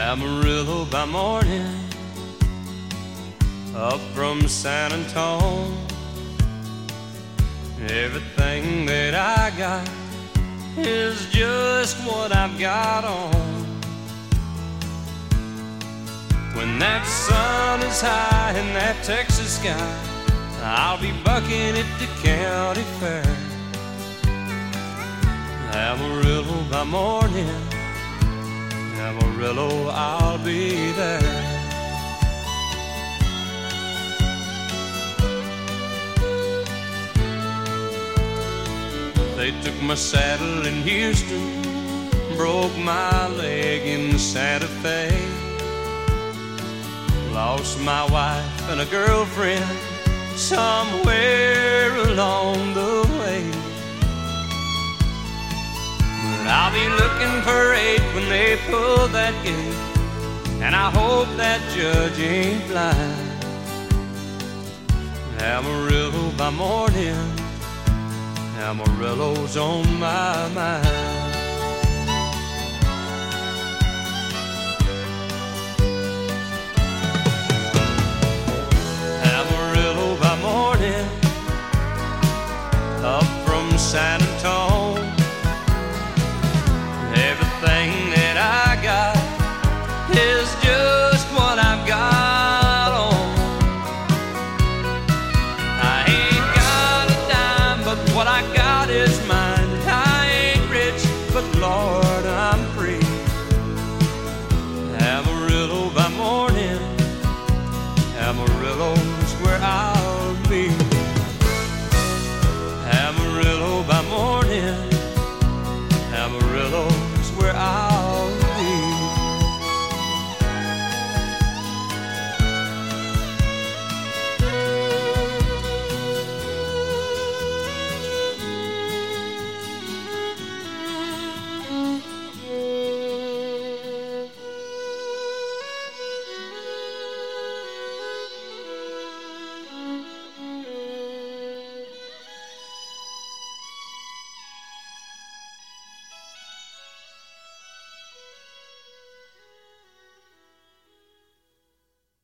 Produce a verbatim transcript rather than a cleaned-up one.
Amarillo by morning, up from San Antone. Everything that I got is just what I've got on. When that sun is high in that Texas sky, I'll be bucking at the county fair. Amarillo by morning, Amarillo, I'll be there. They took my saddle in Houston, broke my leg in Santa Fe, lost my wife and a girlfriend somewhere along the way. But I'll be looking for eight when they pull that gate, and I hope that judge ain't blind. Amarillo by morning, Amarillo's on my mind. Amarillo by morning, up from San